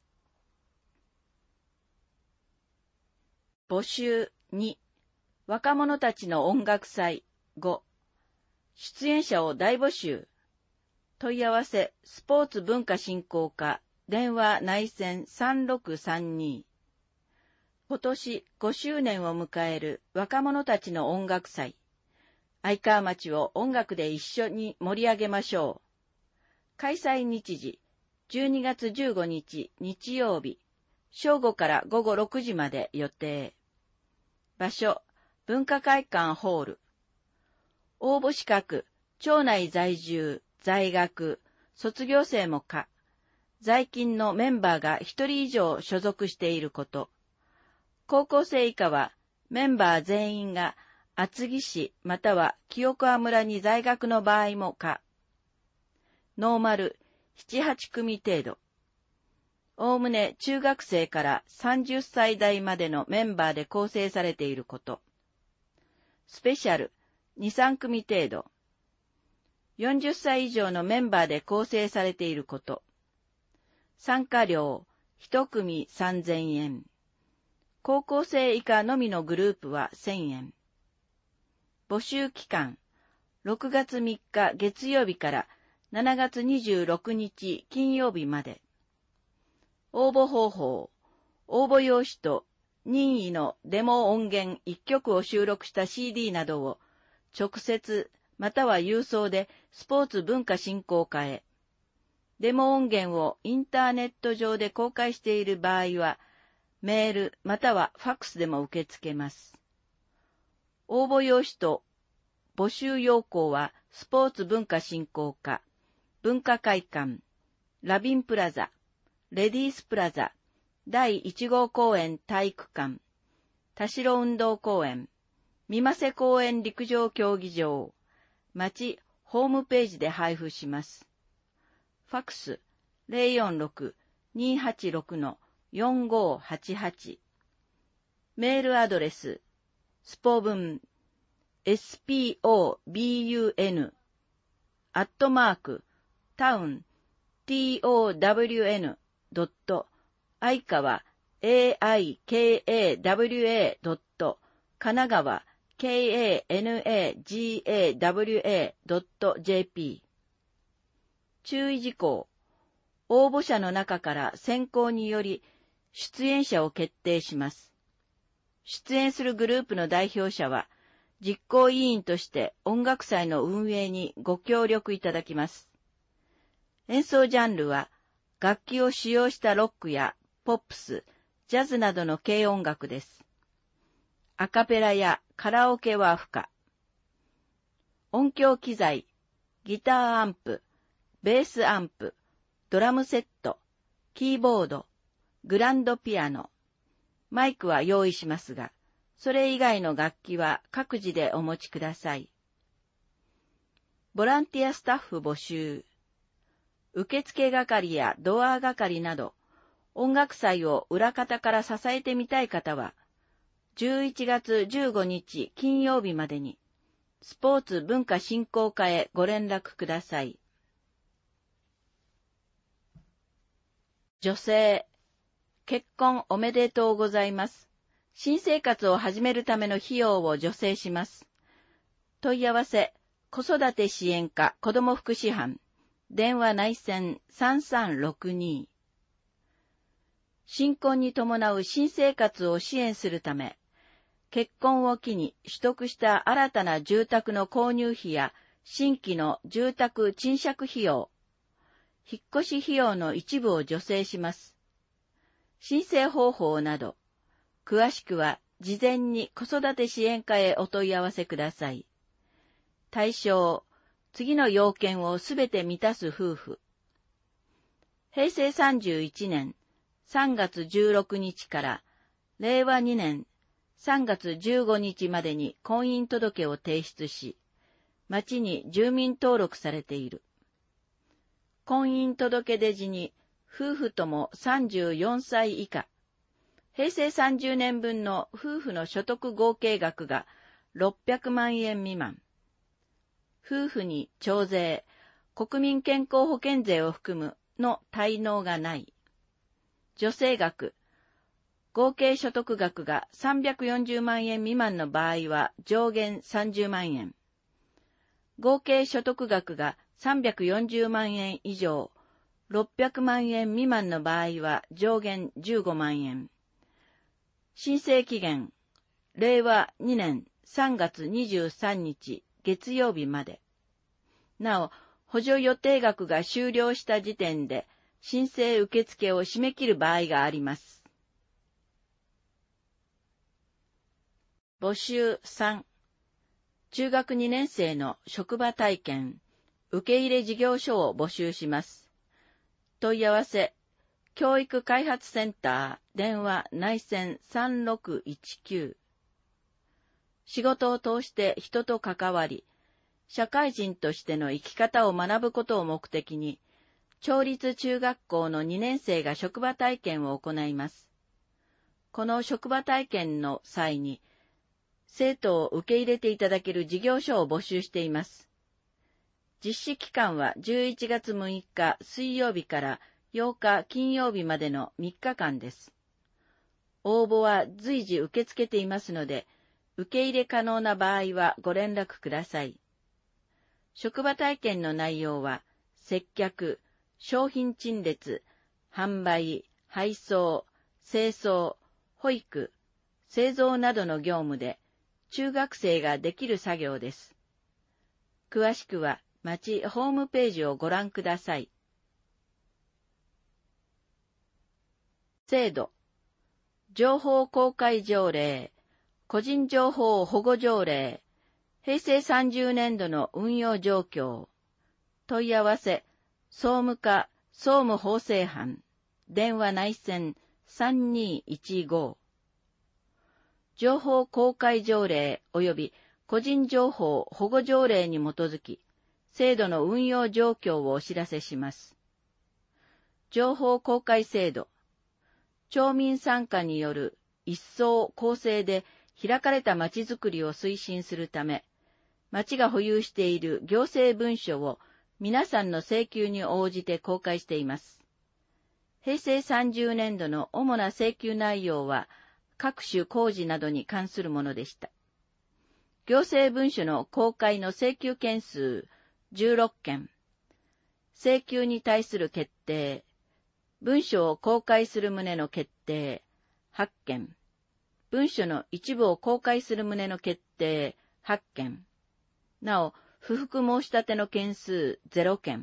募集に、若者たちの音楽祭ご、出演者を大募集。問い合わせ、スポーツ文化振興課、電話内線さんろくさんに。今年ごしゅうねんを迎える若者たちの音楽祭。相川町を音楽で一緒に盛り上げましょう。開催日時、じゅうにがつじゅうごにち日曜日、正午からごごろくじまで予定。場所、文化会館ホール。応募資格、町内在住、在学、卒業生も可。在勤のメンバーがひとり以上所属していること。高校生以下は、メンバー全員が厚木市または清川村に在学の場合も可。ノーマルなな、はちくみ程度。おおむね中学生からさんじゅっさい代までのメンバーで構成されていること。スペシャルに、さんくみ程度。よんじゅっさい以上のメンバーで構成されていること。参加料いちくみさんぜんえん。高校生以下のみのグループはせんえん。募集期間ろくがつみっか月曜日からしちがつにじゅうろくにち金曜日まで。応募方法、応募用紙と任意のデモ音源いっきょくを収録した シーディー などを直接または郵送でスポーツ文化振興課へ。 デモ音源をインターネット上で公開している場合は、メールまたはファックスでも受け付けます。応募用紙と募集要項は、スポーツ文化振興課、文化会館、ラビンプラザ、レディースプラザ、だいいち号公園体育館、田代運動公園、三瀬公園陸上競技場、町ホームページで配布します。ファックス ゼロよんろく にーはちろく よんごーはちはち。メールアドレス、スポブン、エスピーオービーユーエヌ、アットマーク、タウン、トウン、ドット、愛川、エーアイケーエーダブリューエー ドット、神奈川、ケーエーエヌエージーエーダブリューエー ドット ジェーピー。注意事項。応募者の中から選考により出演者を決定します。出演するグループの代表者は、実行委員として音楽祭の運営にご協力いただきます。演奏ジャンルは、楽器を使用したロックやポップス、ジャズなどの軽音楽です。アカペラやカラオケは不可。音響機材、ギターアンプ、ベースアンプ、ドラムセット、キーボード、グランドピアノ、マイクは用意しますが、それ以外の楽器は各自でお持ちください。ボランティアスタッフ募集。受付係やドア係など、音楽祭を裏方から支えてみたい方は、じゅういちがつじゅうごにち金曜日までに、スポーツ文化振興課へご連絡ください。女性、結婚おめでとうございます。新生活を始めるための費用を助成します。問い合わせ、子育て支援課子ども福祉班、電話内線さんさんろくに。新婚に伴う新生活を支援するため、結婚を機に取得した新たな住宅の購入費や新規の住宅賃借費用、引っ越し費用の一部を助成します。申請方法など、詳しくは事前に子育て支援課へお問い合わせください。対象、次の要件をすべて満たす夫婦。へいせいさんじゅういちねんさんがつじゅうろくにちかられいわにねんさんがつじゅうごにちまでに婚姻届を提出し、町に住民登録されている。婚姻届出時に夫婦ともさんじゅうよんさい以下、へいせいさんじゅうねんぶんの夫婦の所得合計額がろっぴゃくまんえん未満、夫婦に徴税、国民健康保険税を含むの滞納がない、助成額、合計所得額がさんびゃくよんじゅうまんえん未満の場合は上限さんじゅうまんえん、合計所得額がさんびゃくよんじゅうまんえん以上、ろっぴゃくまんえん未満の場合は上限じゅうごまんえん。申請期限、れいわにねんさんがつにじゅうさんにち月曜日まで。なお、補助予定額が終了した時点で申請受付を締め切る場合があります。募集さん、中学にねん生の職場体験、受け入れ事業所を募集します。問い合わせ、教育開発センター、電話内線さんろくいちきゅう。仕事を通して人と関わり、社会人としての生き方を学ぶことを目的に、町立中学校のにねん生が職場体験を行います。この職場体験の際に、生徒を受け入れていただける事業所を募集しています。実施期間はじゅういちがつむいか水曜日からようか金曜日までのみっかかんです。応募は随時受け付けていますので、受け入れ可能な場合はご連絡ください。職場体験の内容は、接客、商品陳列、販売、配送、清掃、保育、製造などの業務で、中学生ができる作業です。詳しくは、町ホームページをご覧ください。 制度、情報公開条例、個人情報保護条例、へいせいさんじゅうねんどの運用状況、問い合わせ、総務課総務法制班、電話内線さんにいちご、情報公開条例及び個人情報保護条例に基づき、制度の運用状況をお知らせします。情報公開制度、町民参加による一層公正で開かれたまちづくりを推進するため、町が保有している行政文書を皆さんの請求に応じて公開しています。へいせいさんじゅうねんどの主な請求内容は、各種工事などに関するものでした。行政文書の公開の請求件数じゅうろっけん、請求に対する決定、文書を公開する旨の決定はっけん、文書の一部を公開する旨の決定はっけん、なお、不服申し立ての件数ゼロけん。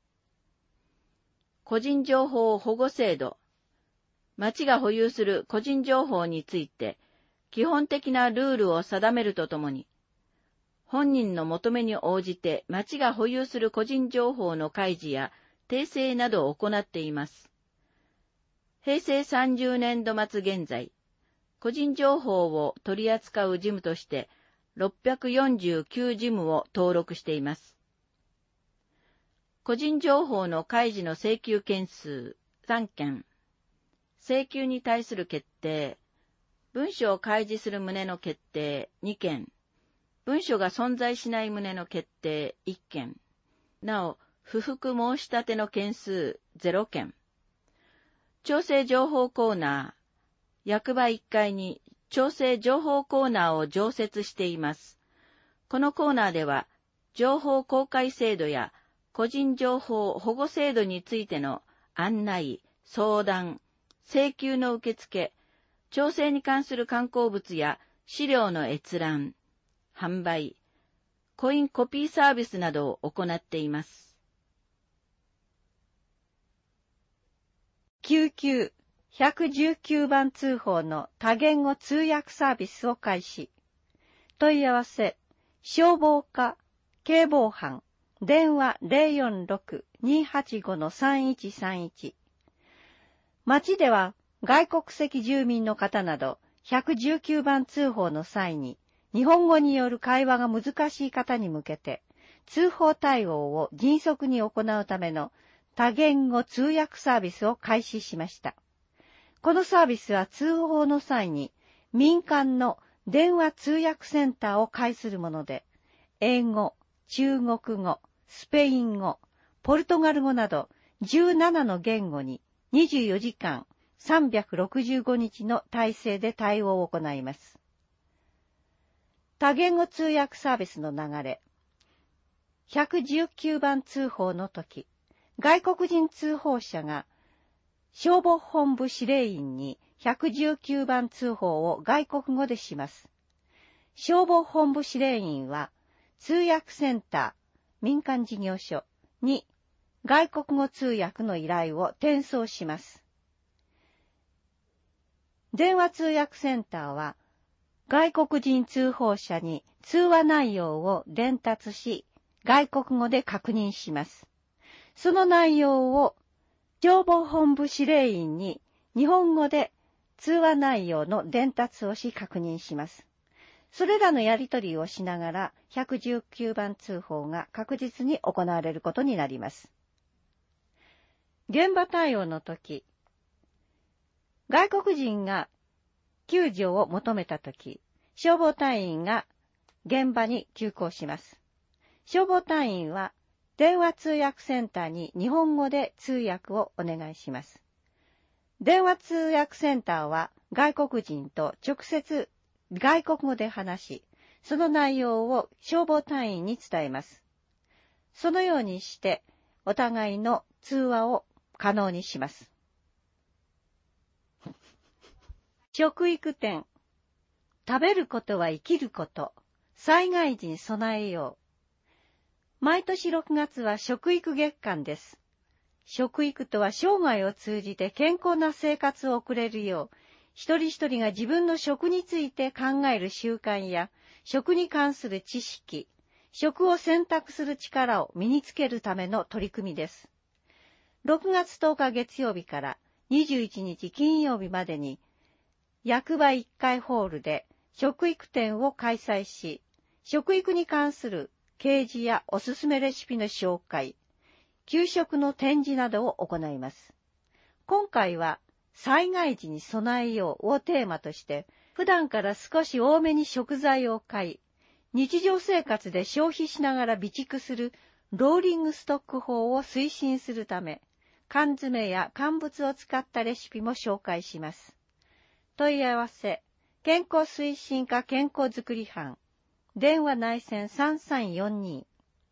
個人情報保護制度。町が保有する個人情報について、基本的なルールを定めるとともに、本人の求めに応じて町が保有する個人情報の開示や訂正などを行っています。へいせいさんじゅうねんど末現在、個人情報を取り扱う事務として、ろっぴゃくよんじゅうきゅう事務を登録しています。個人情報の開示の請求件数さんけん、請求に対する決定、文書を開示する旨の決定にけん、文書が存在しない旨の決定いっけん、なお、不服申し立ての件数ゼロけん。調整情報コーナー、役場いっかいに調整情報コーナーを常設しています。このコーナーでは、情報公開制度や個人情報保護制度についての案内、相談、請求の受付、調整に関する刊行物や資料の閲覧、販売、コインコピーサービスなどを行っています。 救急ひゃくじゅうきゅうばん通報の多言語通訳サービスを開始。問い合わせ、消防課、警防班、電話 ゼロよんろく にーはちご さんいちさんいち。町では外国籍住民の方などひゃくじゅうきゅうばん通報の際に日本語による会話が難しい方に向けて通報対応を迅速に行うための多言語通訳サービスを開始しました。このサービスは通報の際に民間の電話通訳センターを介するもので、英語、中国語、スペイン語、ポルトガル語などじゅうななの言語ににじゅうよじかんさんびゃくろくじゅうごにちの体制で対応を行います。多言語通訳サービスの流れ。ひゃくじゅうきゅうばん通報の時、外国人通報者が消防本部司令員にひゃくじゅうきゅうばん通報を外国語でします。消防本部司令員は通訳センター、民間事業所に外国語通訳の依頼を転送します。電話通訳センターは外国人通報者に通話内容を伝達し、外国語で確認します。その内容を消防本部司令員に日本語で通話内容の伝達をし確認します。それらのやり取りをしながらひゃくじゅうきゅうばん通報が確実に行われることになります。現場対応の時、外国人が救助を求めた時、消防隊員が現場に急行します。消防隊員は電話通訳センターに日本語で通訳をお願いします。電話通訳センターは外国人と直接外国語で話し、その内容を消防隊員に伝えます。そのようにしてお互いの通話を可能にします。食育展。食べることは生きること。災害時に備えよう。毎年ろくがつは食育月間です。 食育とは生涯を通じて健康な生活を送れるよう、一人一人が自分の食について考える習慣や、食に関する知識、食を選択する力を身につけるための取り組みです。ろくがつとおか月曜日からにじゅういちにち金曜日までに、役場いっかいホールで食育展を開催し、食育に関する掲示やおすすめレシピの紹介、給食の展示などを行います。今回は、災害時に備えようをテーマとして、普段から少し多めに食材を買い、日常生活で消費しながら備蓄するローリングストック法を推進するため、缶詰や乾物を使ったレシピも紹介します。問い合わせ、健康推進課健康づくり班、電話内線さんさんよんに。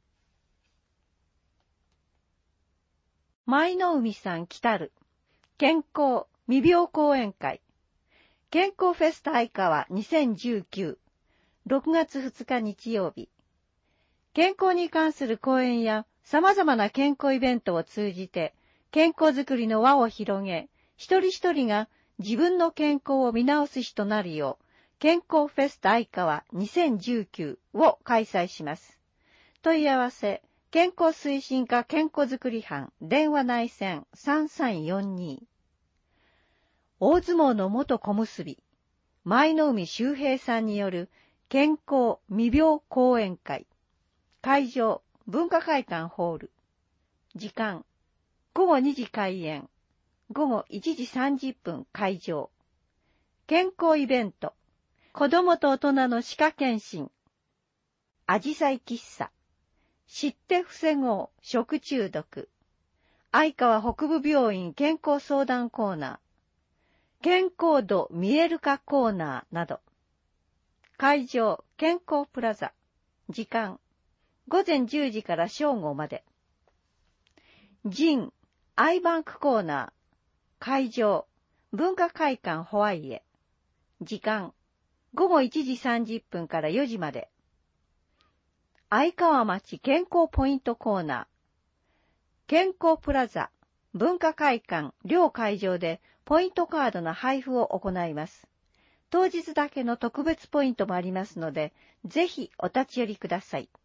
舞の海さん来たる、健康未病講演会、健康フェスタ愛川にせんじゅうきゅう、ろくがつふつか日曜日。健康に関する講演や様々な健康イベントを通じて、健康づくりの輪を広げ、一人一人が自分の健康を見直す日となるよう、健康フェスタ愛川にせんじゅうきゅうを開催します。問い合わせ、健康推進課健康づくり班、電話内線さんさんよんに。大相撲の元小結、舞の海周平さんによる健康未病講演会。会場、文化会館ホール。時間、ごごにじ開演。ごごいちじさんじゅっぷん会場。健康イベント。子供と大人の歯科検診。あじさい喫茶。知って防ごう食中毒。愛川北部病院健康相談コーナー。健康度見える化コーナーなど。会場、健康プラザ。時間、ごぜんじゅうじから正午まで。ジン、アイバンクコーナー。会場、文化会館ホワイエ。時間、ごごいちじさんじゅっぷんからよじまで。愛川町健康ポイントコーナー。健康プラザ、文化会館両会場でポイントカードの配布を行います。当日だけの特別ポイントもありますので、ぜひお立ち寄りください。